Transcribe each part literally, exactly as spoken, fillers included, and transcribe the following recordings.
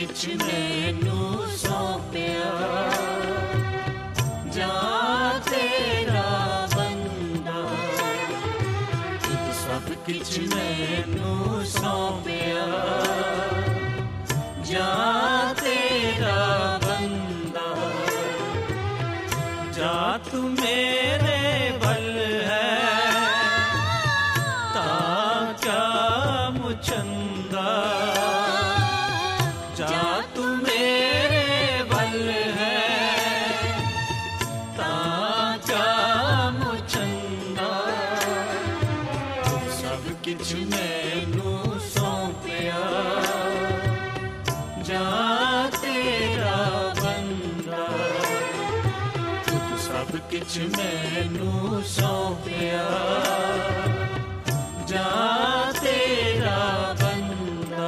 किछ मैनू सौंपिया जा तेरा बंदा तुझ सब किछ मैनू सौंपिया जा तेरा बंदा जा तू मेरे बल है ता क्या मुचंदा जा तू मेरे बल है ता क्या मुचंदा सब किछ मैनू सौंपिया जा तेरा बंदा तू सब किछ मैनू सौंपिया जा तेरा बंदा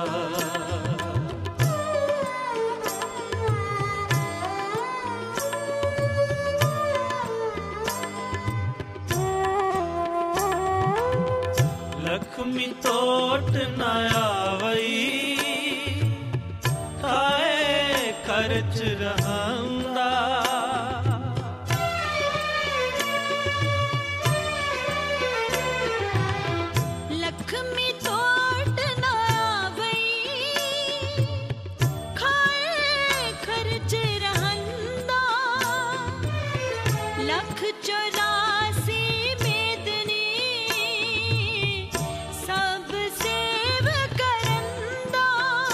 लक्ष्मी तोट न आवई खाए खर्च रहंदा लक्ष्मी तोट न आवई खाए खर्च रहंदा लख चौरासी मेदनी सब सेव करंदा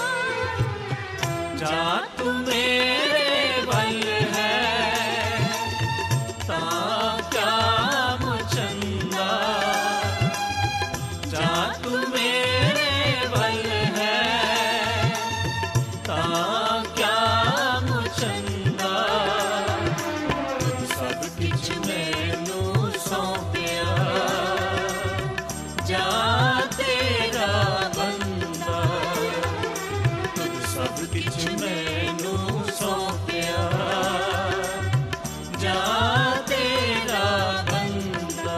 जा तू मेरे बल है ता क्या मुचंदा जा तू मेरे बल है ता क्या मुचंदा सब किछ मैनू सौंपिया जा तेरा बंदा तुझ सब किछ मैनू सौंपिया जा तेरा बंदा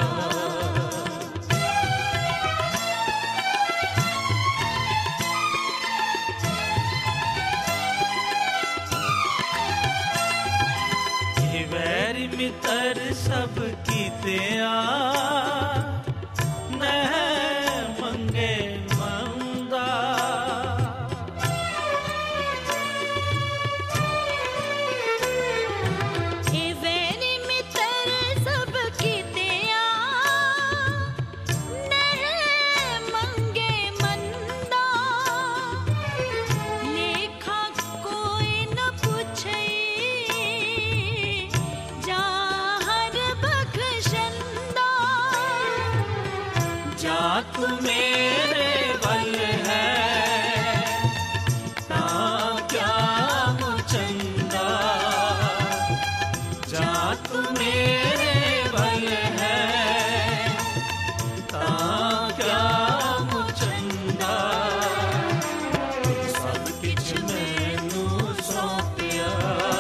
ये वैरी मित्र सब कीते आ नह मंगे मंदा ए वैरी मित्र सब कीते आ नह मंगे मंदा लेखा कोई न पूछे जा हर बख्शंदा जा तू मेरे बल है ता क्या मुचंदा जा तू मेरे बल है ता क्या मुचंदा सब किछ मैनू सौंपिया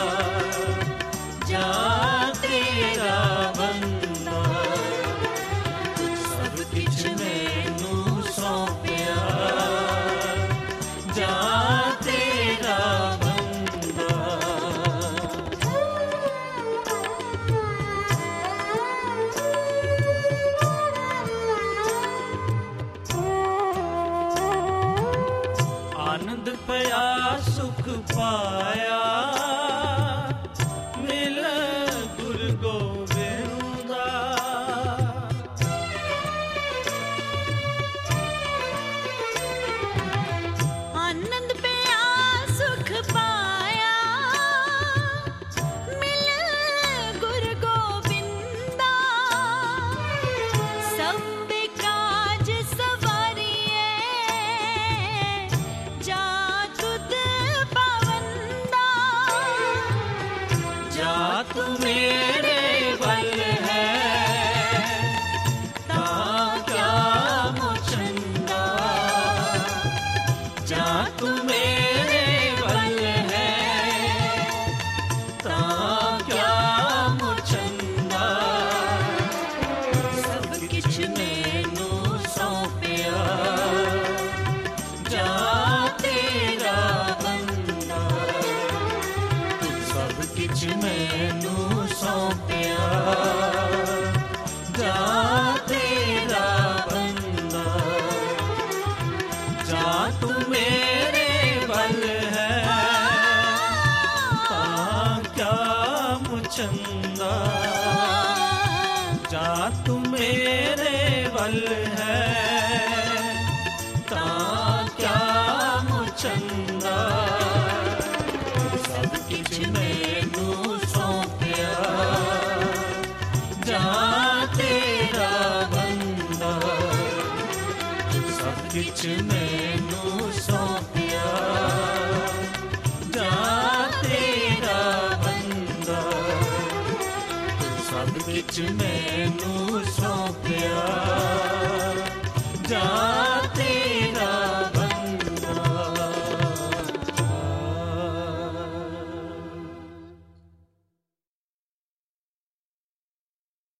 जा तेरा बंदा सब किछ मैनू सौंपिया जा तेरा बंदा आनंद पया सुख पाया मिल गुरु गोविंदा आनंद पया सुख पाया मिल गुरु गोविंदा सब काज सवारिए जा तुद पावंदा जा तू मेरे बल है ता क्या मुचंदा जा तू मेरे बल है ता क्या मुचंदा सब किछ मैनू सौंपिया जा तेरा बंदा बल है तां क्या मुचंदा सब किछ मैनू सौंपिया जा तेरा बंदा सब किछ मैनू सौंपिया जा तेरा बंदा सब किछ मैनू सौंपिया जा